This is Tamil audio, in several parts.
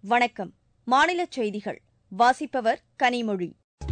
வணக்கம். மாநிலச் செய்திகள் வாசிப்பவர் கனிமொழி.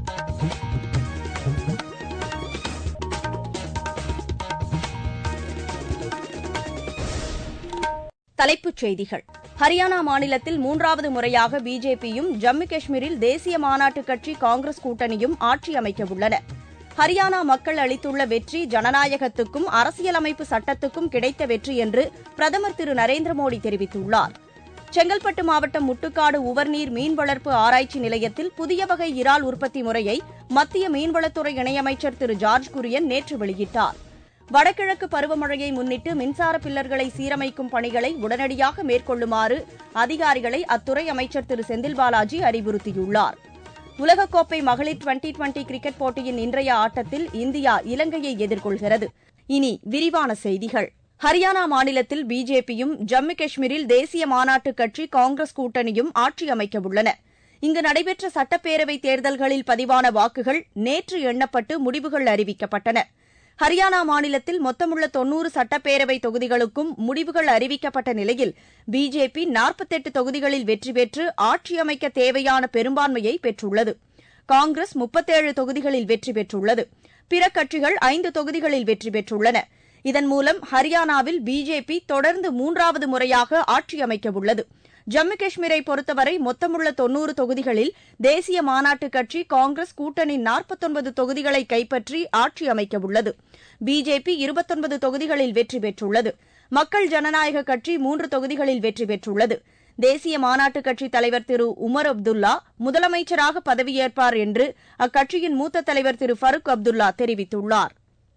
தலைப்புச் செய்திகள். ஹரியானா மாநிலத்தில் 3வது முறையாக பிஜேபியும், ஜம்மு காஷ்மீரில் தேசிய மாநாட்டுக் கட்சி காங்கிரஸ் கூட்டணியும் ஆட்சி அமைக்கவுள்ளன. ஹரியானா மக்கள் அளித்துள்ள வெற்றி ஜனநாயகத்துக்கும் அரசியலமைப்பு சட்டத்துக்கும் கிடைத்த வெற்றி என்று பிரதமர் திரு நரேந்திர மோடி தெரிவித்துள்ளார். செங்கல்பட்டு மாவட்டம் முட்டுக்காடு உவர்நீர் மீன் வளர்ப்பு ஆராய்ச்சி நிலையத்தில் புதிய வகை இறால் உற்பத்தி முறையை மத்திய மீன்வளத்துறை இணையமைச்சர் திரு ஜார்ஜ் குரியன் நேற்று வெளியிட்டார். வடகிழக்கு பருவமழையை முன்னிட்டு மின்சார பில்லர்களை சீரமைக்கும் பணிகளை உடனடியாக மேற்கொள்ளுமாறு அதிகாரிகளை அத்துறை அமைச்சர் திரு செந்தில் பாலாஜி அறிவுறுத்தியுள்ளார். உலகக்கோப்பை மகளிர் டுவெண்டி கிரிக்கெட் போட்டியின் இன்றைய ஆட்டத்தில் இந்தியா இலங்கையை எதிர்கொள்கிறது. இனி விரிவான செய்திகள். ஹரியானா மாநிலத்தில் பிஜேபியும், ஜம்மு காஷ்மீரில் தேசிய மாநாட்டுக் கட்சி காங்கிரஸ் கூட்டணியும் ஆட்சி அமைக்கவுள்ளன. இங்கு நடைபெற்ற சட்டப்பேரவைத் தேர்தல்களில் பதிவான வாக்குகள் நேற்று எண்ணப்பட்டு முடிவுகள் அறிவிக்கப்பட்டன. ஹரியானா மாநிலத்தில் மொத்தமுள்ள 90 சட்டப்பேரவை தொகுதிகளுக்கும் முடிவுகள் அறிவிக்கப்பட்ட நிலையில் பிஜேபி 48 தொகுதிகளில் வெற்றி பெற்று ஆட்சி அமைக்க தேவையான பெரும்பான்மையை பெற்றுள்ளது. காங்கிரஸ் 37 தொகுதிகளில் வெற்றி பெற்றுள்ளது. பிற கட்சிகள் 5 தொகுதிகளில் வெற்றி பெற்றுள்ளன. இதன் மூலம் ஹரியானாவில் பிஜேபி தொடர்ந்து 3வது முறையாக ஆட்சி அமைக்கவுள்ளது. ஜம்மு காஷ்மீரை பொறுத்தவரை மொத்தமுள்ள 90 தொகுதிகளில் தேசிய மாநாட்டுக் கட்சி காங்கிரஸ் கூட்டணி 49 தொகுதிகளை கைப்பற்றி ஆட்சி அமைக்கவுள்ளது. பிஜேபி 29 தொகுதிகளில் வெற்றி பெற்றுள்ளது. மக்கள் ஜனநாயக கட்சி 3 தொகுதிகளில் வெற்றி பெற்றுள்ளது. தேசிய மாநாட்டுக் கட்சித் தலைவர் திரு உமர் அப்துல்லா முதலமைச்சராக பதவியேற்பார் என்று அக்கட்சியின் மூத்த தலைவர் திரு ஃபருக் அப்துல்லா தெரிவித்துள்ளார்.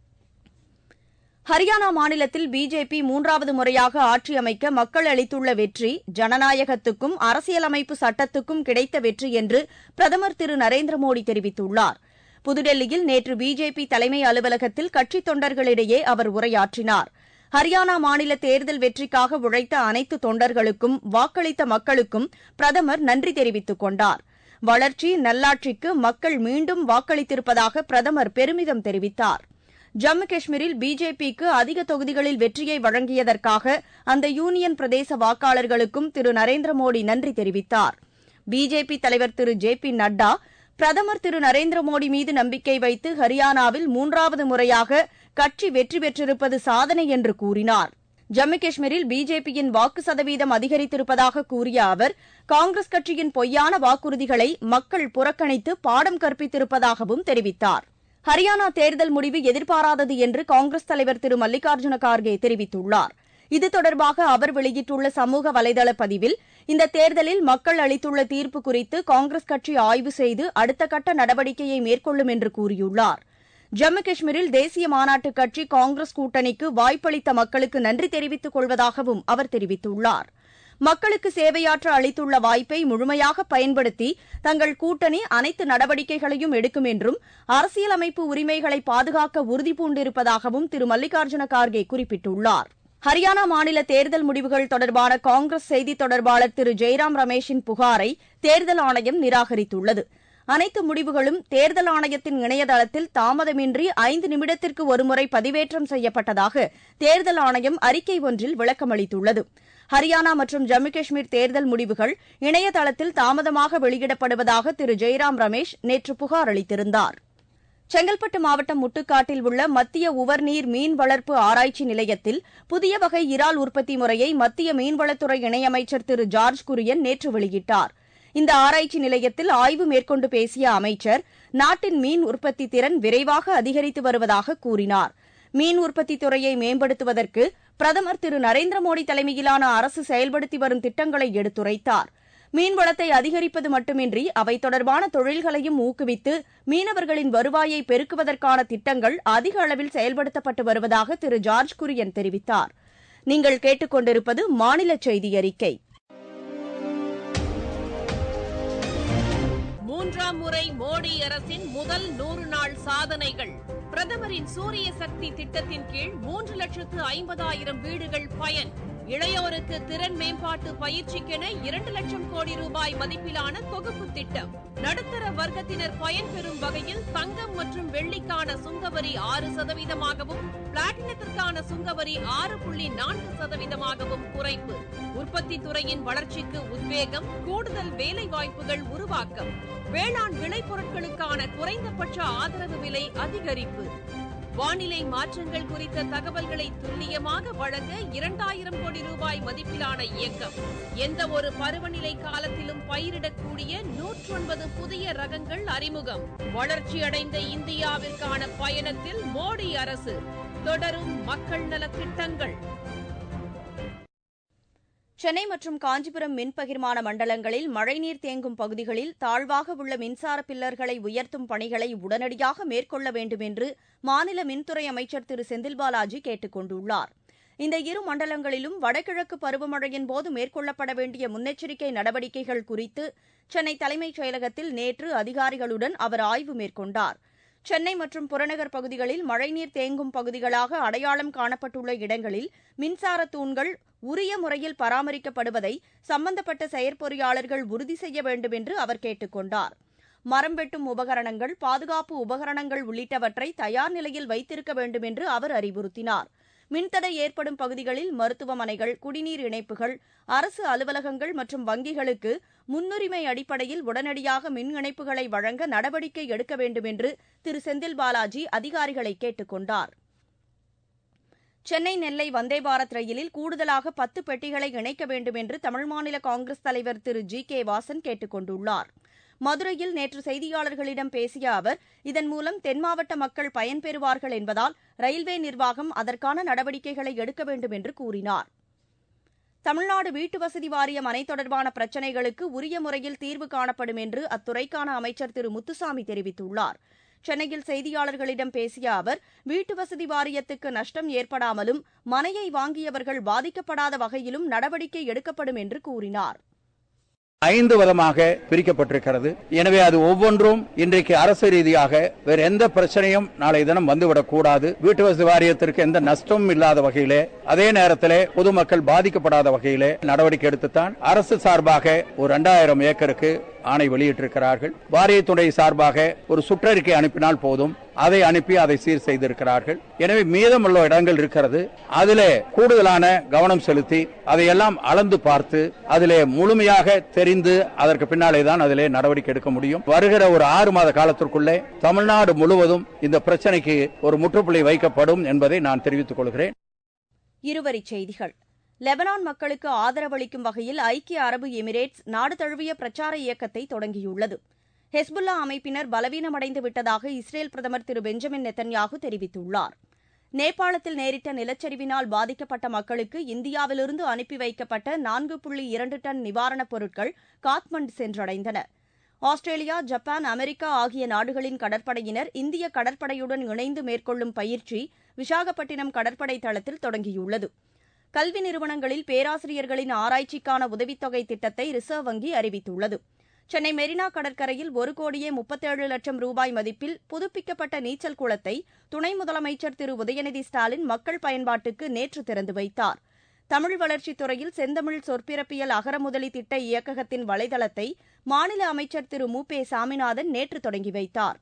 ஹரியானா மாநிலத்தில் பிஜேபி 3வது முறையாக ஆட்சி அமைக்க மக்கள் அளித்துள்ள வெற்றி ஜனநாயகத்துக்கும் அரசியலமைப்பு சட்டத்துக்கும் கிடைத்த வெற்றி என்று பிரதமர் திரு நரேந்திர மோடி தெரிவித்துள்ளார். புதுடெல்லியில் நேற்று பிஜேபி தலைமை அலுவலகத்தில் கட்சித் தொண்டர்களிடையே அவர் உரையாற்றினார். ஹரியானா மாநில தேர்தல் வெற்றிக்காக உழைத்த அனைத்து தொண்டர்களுக்கும், வாக்களித்த மக்களுக்கும் பிரதமர் நன்றி தெரிவித்துக் கொண்டார். வளர்ச்சி, நல்லாட்சிக்கு மக்கள் மீண்டும் வாக்களித்திருப்பதாக பிரதமர் பெருமிதம் தெரிவித்தார். ஜம்மு காஷ்மீரில் பிஜேபிக்கு அதிக தொகுதிகளில் வெற்றியை வழங்கியதற்காக அந்த யூனியன் பிரதேச வாக்காளர்களுக்கும் திரு நரேந்திர மோடி நன்றி தெரிவித்தார். பிஜேபி தலைவர் திரு ஜே.பி. நட்டா பிரதமர் திரு நரேந்திர மோடி மீது நம்பிக்கை வைத்து ஹரியானாவில் 3வது முறையாக கட்சி வெற்றி பெற்றிருப்பது சாதனை என்று கூறினார். ஜம்மு காஷ்மீரில் பிஜேபியின் வாக்கு சதவீதம் அதிகரித்திருப்பதாக கூறிய அவர், காங்கிரஸ் கட்சியின் பொய்யான வாக்குறுதிகளை மக்கள் புறக்கணித்து பாடம் கற்பித்திருப்பதாகவும் தெரிவித்தார். ஹரியானா தேர்தல் முடிவு எதிர்பாராதது என்று காங்கிரஸ் தலைவர் திரு மல்லிகார்ஜுன கார்கே தெரிவித்துள்ளார். இது தொடர்பாக அவர் வெளியிட்டுள்ள சமூக வலைதள பதிவில், இந்த தேர்தலில் மக்கள் அளித்துள்ள தீர்ப்பு குறித்து காங்கிரஸ் கட்சி ஆய்வு செய்து அடுத்த கட்ட நடவடிக்கையை மேற்கொள்ளும் என்று கூறியுள்ளார். ஜம்மு காஷ்மீரில் தேசிய மாநாட்டுக் கட்சி காங்கிரஸ் கூட்டணிக்கு வாய்ப்பளித்த மக்களுக்கு நன்றி தெரிவித்துக் கொள்வதாகவும் அவர் தெரிவித்துள்ளார். மக்களுக்கு சேவையாற்ற அளித்துள்ள வாய்ப்பை முழுமையாக பயன்படுத்தி தங்கள் கூட்டணி அனைத்து நடவடிக்கைகளையும் எடுக்கும் என்றும், அரசியலமைப்பு உரிமைகளை பாதுகாக்க உறுதிபூண்டிருப்பதாகவும் திரு மல்லிகார்ஜுன கார்கே குறிப்பிட்டுள்ளார். ஹரியானா மாநில தேர்தல் முடிவுகள் தொடர்பான காங்கிரஸ் செய்தித் தொடர்பாளர் திரு ஜெய்ராம் ரமேஷின் புகாரை தேர்தல் ஆணையம் நிராகரித்துள்ளது. அனைத்து முடிவுகளும் தேர்தல் ஆணையத்தின் இணையதளத்தில் தாமதமின்றி 5 நிமிடத்திற்கு ஒருமுறை பதிவேற்றம் செய்யப்பட்டதாக தேர்தல் ஆணையம் அறிக்கை ஒன்றில் விளக்கமளித்துள்ளது. ஹரியானா மற்றும் ஜம்மு காஷ்மீர் தேர்தல் முடிவுகள் இணையதளத்தில் தாமதமாக வெளியிடப்படுவதாக திரு ஜெய்ராம் ரமேஷ் நேற்று புகார் அளித்திருந்தார். செங்கல்பட்டு மாவட்டம் முட்டுக்காட்டில் உள்ள மத்திய உவர்நீர் மீன் வளர்ப்பு ஆராய்ச்சி நிலையத்தில் புதிய வகை இறால் உற்பத்தி முறையை மத்திய மீன்வளத்துறை இணையமைச்சர் திரு ஜார்ஜ் குரியன் நேற்று வெளியிட்டார். இந்த ஆராய்ச்சி நிலையத்தில் ஆய்வு மேற்கொண்டு பேசிய அமைச்சர், நாட்டின் மீன் உற்பத்தி திறன் விரைவாக அதிகரித்து வருவதாக கூறினார். மீன் உற்பத்தி துறையை மேம்படுத்துவதற்கு பிரதமர் திரு நரேந்திர மோடி தலைமையிலான அரசு செயல்படுத்தி வரும் திட்டங்களை எடுத்துரைத்தார். மீன்வளத்தை அதிகரிப்பது மட்டுமின்றி அவை தொடர்பான தொழில்களையும் ஊக்குவித்து மீனவர்களின் வருவாயை பெருக்குவதற்கான திட்டங்கள் அதிக அளவில் செயல்படுத்தப்பட்டு வருவதாக திரு ஜார்ஜ் குரியன் தெரிவித்தார். நீங்கள் கேட்டுக் கொண்டிருப்பது மாநில செய்தி அறிக்கை. 3ஆம் முறை மோடி அரசின் முதல் 100 நாள் சாதனைகள். பிரதமரின் சூரிய சக்தி திட்டத்தின் கீழ் 3,50,000 வீடுகள் பயன். இளையோருக்கு திறன் மேம்பாட்டு பயிற்சிக்கென 2 லட்சம் கோடி ரூபாய் மதிப்பிலான தொகுப்பு திட்டம். நடுத்தர வர்க்கத்தினர் பயன்பெறும் வகையில் தங்கம் மற்றும் வெள்ளிக்கான சுங்கவரி 6%ஆகவும் பிளாட்டினத்திற்கான சுங்கவரி 6.4%ஆகவும் குறைப்பு. உற்பத்தி துறையின் வளர்ச்சிக்கு உத்வேகம், கூடுதல் வேலை வாய்ப்புகள் உருவாக்கம். வேளாண் விளைபொருட்களுக்கான குறைந்தபட்ச ஆதரவு விலை அதிகரிப்பு. வானிலை மாற்றங்கள் குறித்த தகவல்களை துல்லியமாக வழங்க 2000 கோடி ரூபாய் மதிப்பிலான இயக்கம். எந்த ஒரு பருவநிலை காலத்திலும் பயிரிடக்கூடிய 109 புதிய ரகங்கள் அறிமுகம். வளர்ச்சியடைந்த இந்தியாவிற்கான பயணத்தில் மோடி அரசு. தொடரும் மக்கள் நலத் திட்டங்கள். சென்னை மற்றும் காஞ்சிபுரம் மின் பகிர்மான மண்டலங்களில் மழைநீர் தேங்கும் பகுதிகளில் தாழ்வாக உள்ள மின்சார பில்லர்களை உயர்த்தும் பணிகளை உடனடியாக மேற்கொள்ள வேண்டும் என்று மாநில மின்துறை அமைச்சர் திரு செந்தில் பாலாஜி கேட்டுக் கொண்டுள்ளார். இந்த இரு மண்டலங்களிலும் வடகிழக்கு பருவமழையின் போது மேற்கொள்ளப்பட வேண்டிய முன்னெச்சரிக்கை நடவடிக்கைகள் குறித்து சென்னை தலைமைச் செயலகத்தில் நேற்று அதிகாரிகளுடன் அவர் ஆய்வு மேற்கொண்டார். சென்னை மற்றும் புறநகர் பகுதிகளில் மழைநீர் தேங்கும் பகுதிகளாக அடையாளம் காணப்பட்டுள்ள இடங்களில் மின்சார தூண்கள் உரிய முறையில் பராமரிக்கப்படுவதை சம்பந்தப்பட்ட செயற்பொறியாளர்கள் உறுதி செய்ய வேண்டும் என்று அவர் கேட்டுக் கொண்டார். மரம் வெட்டும் உபகரணங்கள், பாதுகாப்பு உபகரணங்கள் உள்ளிட்டவற்றை தயார் நிலையில் வைத்திருக்க வேண்டும் என்று அவர் அறிவுறுத்தினார். மின்தடை ஏற்படும் பகுதிகளில் மருத்துவமனைகள், குடிநீர் இணைப்புகள், அரசு அலுவலகங்கள் மற்றும் வங்கிகளுக்கு முன்னுரிமை அடிப்படையில் உடனடியாக மின் இணைப்புகளை வழங்க நடவடிக்கை எடுக்க வேண்டும் என்று திரு செந்தில் பாலாஜி அதிகாரிகளை கேட்டுக் கொண்டார். சென்னை நெல்லை வந்தே பாரத் ரயிலில் கூடுதலாக 10 பெட்டிகளை இணைக்க வேண்டும் என்று தமிழ் மாநில காங்கிரஸ் தலைவர் திரு ஜி.கே. வாசன் கேட்டுக் கொண்டுள்ளார். மதுரையில் நேற்று செய்தியாளர்களிடம் பேசிய அவர், இதன் மூலம் தென் மாவட்ட மக்கள் பயன்பெறுவார்கள் என்பதால் ரயில்வே நிர்வாகம் அதற்கான நடவடிக்கைகளை எடுக்க வேண்டும் என்று கூறினார். தமிழ்நாடு வீட்டுவசதி வாரிய மனை தொடர்பான பிரச்சினைகளுக்கு உரிய முறையில் தீர்வு காணப்படும் என்று அத்துறைக்கான அமைச்சர் திரு முத்துசாமி தெரிவித்துள்ளார். சென்னையில் செய்தியாளர்களிடம் பேசிய அவர், வீட்டுவசதி வாரியத்துக்கு நஷ்டம் ஏற்படாமலும் மனையை வாங்கியவர்கள் பாதிக்கப்படாத வகையிலும் நடவடிக்கை எடுக்கப்படும் என்று கூறினார். 5 விதமாக பிரிக்கப்பட்டிருக்கிறது. எனவே அது ஒவ்வொன்றும் இன்றைக்கு அரசு ரீதியாக வேறு எந்த பிரச்சனையும் நாளை தினம் வந்துவிடக் கூடாது. வீட்டு வசதி வாரியத்திற்கு எந்த நஷ்டமும் இல்லாத வகையிலே, அதே நேரத்திலே பொதுமக்கள் பாதிக்கப்படாத வகையிலே நடவடிக்கை எடுத்துத்தான் அரசு சார்பாக ஒரு 2000 ஏக்கருக்கு ஆணை வெளியிட்டிருக்கிறார்கள். வாரியத்துறை சார்பாக ஒரு சுற்றறிக்கை அனுப்பினால் போதும், அதை அனுப்பி அதை சீர் செய்திருக்கிறார்கள். எனவே மீதமுள்ள இடங்கள் இருக்கிறது. அதிலே கூடுதலான கவனம் செலுத்தி அதையெல்லாம் அளந்து பார்த்து அதிலே முழுமையாக தெரிந்து அதற்கு பின்னாலேதான் அதிலே நடவடிக்கை எடுக்க முடியும். வருகிற ஒரு 6 மாத காலத்திற்குள்ளே தமிழ்நாடு முழுவதும் இந்த பிரச்சனைக்கு ஒரு முற்றுப்புள்ளி வைக்கப்படும் என்பதை நான் தெரிவித்துக் கொள்கிறேன். இருவரிச் செய்திகள். லெபனான் மக்களுக்கு ஆதரவளிக்கும் வகையில் ஐக்கிய அரபு எமிரேட்ஸ் நாடு தழுவிய பிரச்சார இயக்கத்தை தொடங்கியுள்ளது. ஹெஸ்புல்லா அமைப்பினர் பலவீனமடைந்து விட்டதாக இஸ்ரேல் பிரதமர் திரு பெஞ்சமின் நெத்தன்யாகு தெரிவித்துள்ளார். நேபாளத்தில் நேரிட்ட நிலச்சரிவினால் பாதிக்கப்பட்ட மக்களுக்கு இந்தியாவிலிருந்து அனுப்பி வைக்கப்பட்ட 4.2 டன் நிவாரணப் பொருட்கள் காத்மண்டு சென்றடைந்தன. ஆஸ்திரேலியா, ஜப்பான், அமெரிக்கா ஆகிய நாடுகளின் கடற்படையினர் இந்திய கடற்படையுடன் இணைந்து மேற்கொள்ளும் பயிற்சி விசாகப்பட்டினம் கடற்படை தளத்தில் தொடங்கியுள்ளது. கல்வி நிறுவனங்களில் பேராசிரியர்களின் ஆராய்ச்சிக்கான உதவித்தொகை திட்டத்தை ரிசர்வ் வங்கி அறிவித்துள்ளது. சென்னை மெரினா கடற்கரையில் 1,37 லட்சம் ரூபாய் மதிப்பில் புதுப்பிக்கப்பட்ட நீச்சல் குளத்தை துணை முதலமைச்சர் திரு உதயநிதி ஸ்டாலின் மக்கள் பயன்பாட்டுக்கு நேற்று திறந்து வைத்தார். தமிழ் வளர்ச்சித் துறையில் செந்தமிழ் சொற்பிறப்பியல் அகரமுதலி திட்ட இயக்ககத்தின் வலைதளத்தை மாநில அமைச்சர் திரு மு. பெ. சாமிநாதன் நேற்று தொடங்கி வைத்தார்.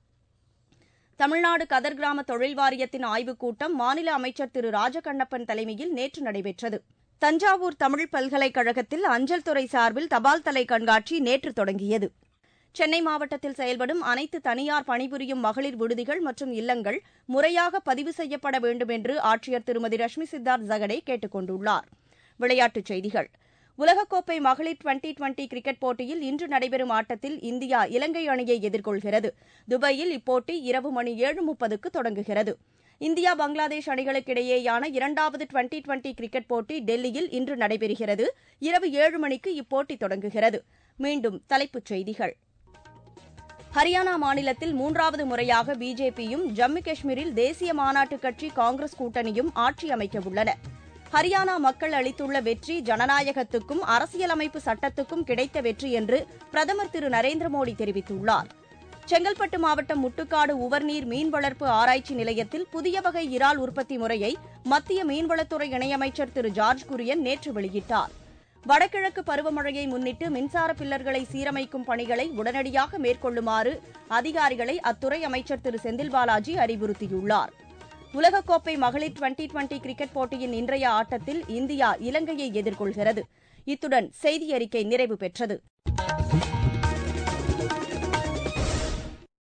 தமிழ்நாடு கதர் கிராம தொழில் வாரியத்தின் ஆய்வுக் கூட்டம் மாநில அமைச்சர் திரு ராஜகண்ணப்பன் தலைமையில் நேற்று நடைபெற்றது. தஞ்சாவூர் தமிழ் பல்கலைக்கழகத்தில் அஞ்சல் துறை சார்பில் தபால் தலை கண்காட்சி நேற்று தொடங்கியது. சென்னை மாவட்டத்தில் செயல்படும் அனைத்து தனியார் பணிபுரியும் மகளிர் விடுதிகள் மற்றும் இல்லங்கள் முறையாக பதிவு செய்யப்பட வேண்டும் என்று ஆட்சியர் திருமதி ரஷ்மி சித்தார்த் ஜகடே கேட்டுக் கொண்டுள்ளார். விளையாட்டுச் செய்திகள். உலகக்கோப்பை மகளிர் 2020 கிரிக்கெட் போட்டியில் இன்று நடைபெறும் ஆட்டத்தில் இந்தியா இலங்கை அணியை எதிர்கொள்கிறது. துபாயில் இப்போட்டி இரவு மணி 7:30க்கு தொடங்குகிறது. இந்தியா பங்களாதேஷ் அணிகளுக்கிடையேயான 2வது 2020 கிரிக்கெட் போட்டி டெல்லியில் இன்று நடைபெறுகிறது. இரவு 7 மணிக்கு இப்போட்டி தொடங்குகிறது. மீண்டும் தலைப்புச் செய்திகள். ஹரியானா மாநிலத்தில் 3வது முறையாக பிஜேபியும், ஜம்மு காஷ்மீரில் தேசிய மாநாட்டுக் கட்சி காங்கிரஸ் கூட்டணியும் ஆட்சி அமைக்க உள்ளன. ஹரியானா மக்கள் அளித்துள்ள வெற்றி ஜனநாயகத்துக்கும் அரசியலமைப்பு சட்டத்துக்கும் கிடைத்த வெற்றி என்று பிரதமர் திரு நரேந்திர மோடி தெரிவித்துள்ளார். செங்கல்பட்டு மாவட்டம் முட்டுக்காடு உவர்நீர் மீன் வளர்ப்பு ஆராய்ச்சி நிலையத்தில் புதிய வகை இறால் உற்பத்தி முறையை மத்திய மீன்வளத்துறை இணையமைச்சர் திரு ஜார்ஜ் குரியன் நேற்று வெளியிட்டார். வடகிழக்கு பருவமழையை முன்னிட்டு மின்சார பில்லர்களை சீரமைக்கும் பணிகளை உடனடியாக மேற்கொள்ளுமாறு அதிகாரிகளை அத்துறை அமைச்சர் திரு செந்தில் பாலாஜி அறிவுறுத்தியுள்ளார். உலகக்கோப்பை மகளிர் டுவெண்டி கிரிக்கெட் போட்டியின் இன்றைய ஆட்டத்தில் இந்தியா இலங்கையை எதிர்கொள்கிறது. இத்துடன் செய்தியறிக்கை நிறைவு பெற்றது.